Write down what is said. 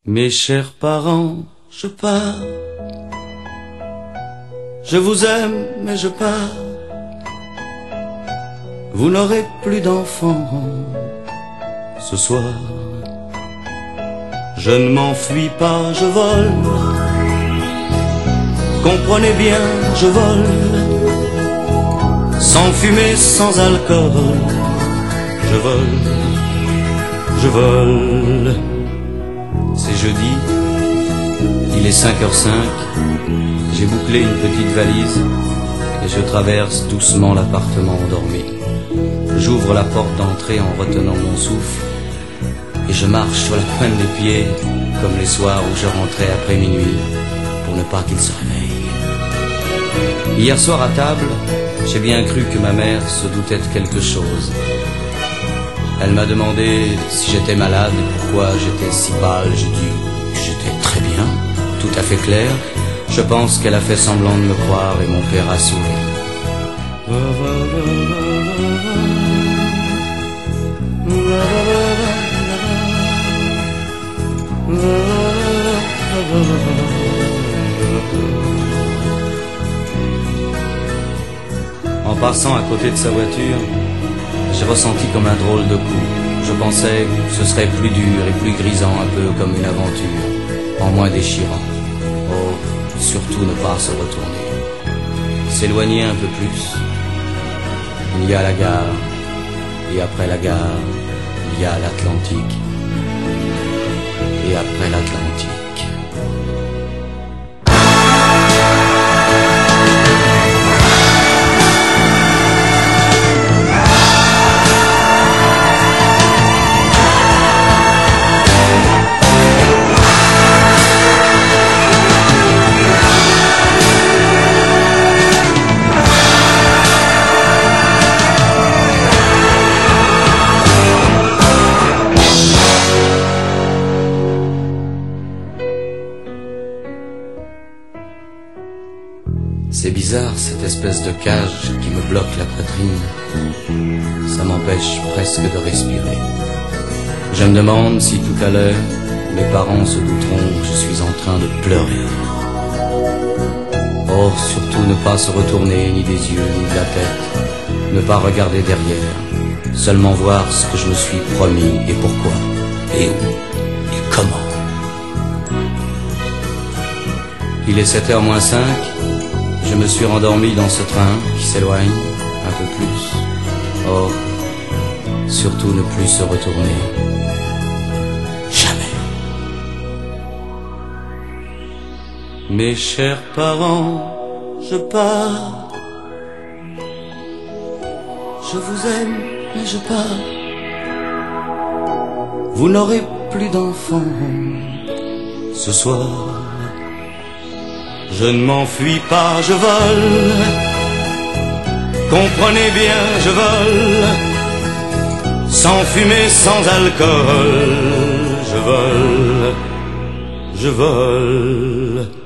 Mes chers parents, je pars. Je vous aime, mais je pars. Vous n'aurez plus d'enfants ce soir. Je ne m'enfuis pas, je vole. Comprenez bien, je vole. Sans fumée, sans alcool. Je vole, je vole. C'est jeudi, il est 5h05. J'ai bouclé une petite valise et je traverse doucement l'appartement endormi. J'ouvre la porte d'entrée en retenant mon souffle et je marche sur la pointe des pieds comme les soirs où je rentrais après minuit pour ne pas qu'il se réveille. Hier soir à table, j'ai bien cru que ma mère se doutait de quelque chose. Elle m'a demandé si j'étais malade et pourquoi j'étais si pâle. J'ai dit que j'étais très bien, tout à fait clair. Je pense qu'elle a fait semblant de me croire et mon père a souri. En passant à côté de sa voiture, j'ai ressenti comme un drôle de coup. Je pensais que ce serait plus dur et plus grisant, un peu comme une aventure, en moins déchirant. Oh, surtout ne pas se retourner. S'éloigner un peu plus. Il y a la gare, et après la gare, il y a l'Atlantique. Et après l'Atlantique. C'est bizarre cette espèce de cage qui me bloque la poitrine. Ça m'empêche presque de respirer. Je me demande si tout à l'heure mes parents se douteront que je suis en train de pleurer. Oh, surtout ne pas se retourner ni des yeux ni de la tête. Ne pas regarder derrière. Seulement voir ce que je me suis promis et pourquoi. Et où. Et comment. Il est 7h moins 5. Je me suis rendormi dans ce train qui s'éloigne un peu plus. Oh, surtout ne plus se retourner. Jamais. Mes chers parents, je pars. Je vous aime, mais je pars. Vous n'aurez plus d'enfants ce soir. Je ne m'enfuis pas, je vole. Comprenez bien, je vole. Sans fumée, sans alcool. Je vole, je vole.